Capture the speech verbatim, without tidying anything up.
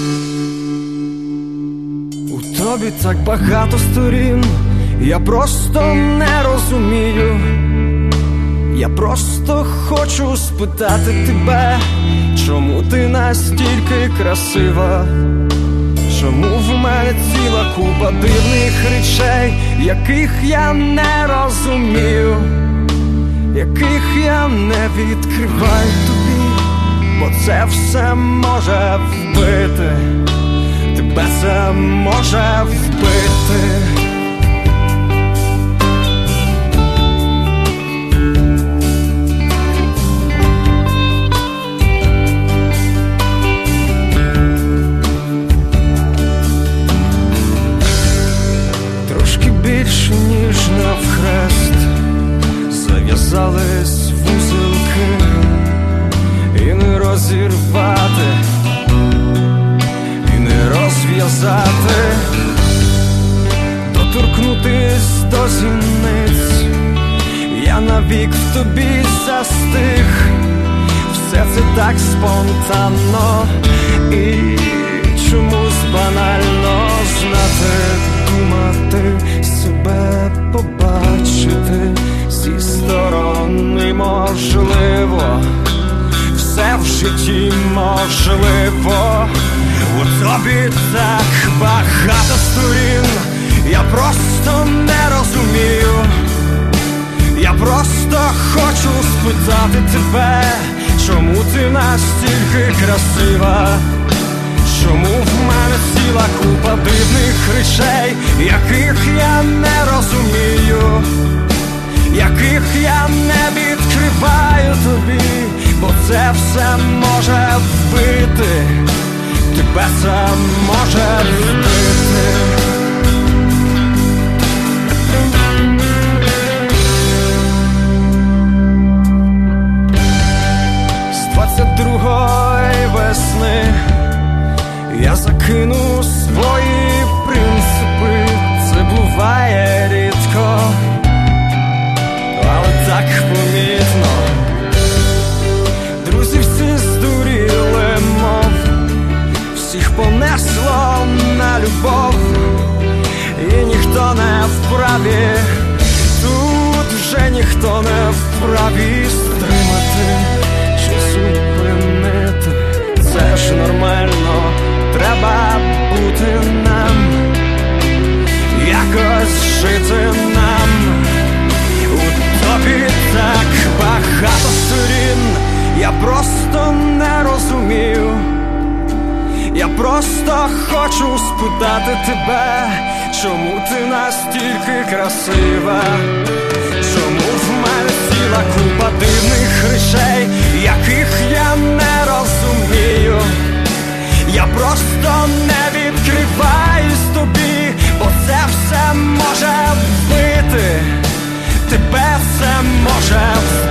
У тобі так багато сторін, я просто не розумію. Я просто хочу спитати тебе, чому ти настільки красива? Чому в мене ціла купа дивних речей, яких я не розумію, яких я не відкриваю тобі, бо це все може вбити, тебе це може вбити. Більше ніж навхрест зав'язались вузелки, і не розірвати, і не розв'язати, доторкнутись до зіниць. Я навік в тобі застиг, все це так спонтанно і чомусь банально. Знати, думати, себе побачити зі сторони можливо, все в житті можливо. У тобі так багато сторін, я просто не розумію. Я просто хочу спитати тебе, чому ти настільки красива? Чому в мене ціла купа дивних речей, яких я не розумію, яких я не відкриваю тобі, бо це все може вбити, тебе це може вбити. З двадцять другої весни я закину свої принципи, це буває рідко, але так помітно. Друзі всі здуріли, мов всіх понесло на любов, і ніхто не вправі, тут вже ніхто не вправі стримати чи зупинити, це ж нормально. Треба бути нам, якось жити нам. У тобі так багато сторін, я просто не розумію. Я просто хочу спитати тебе, чому ти настільки красива? Чому в мене ціла купа дивних речей, яких я не розумію? Я просто не відкриваюсь тобі, бо це все може вбити, тебе це може вбити.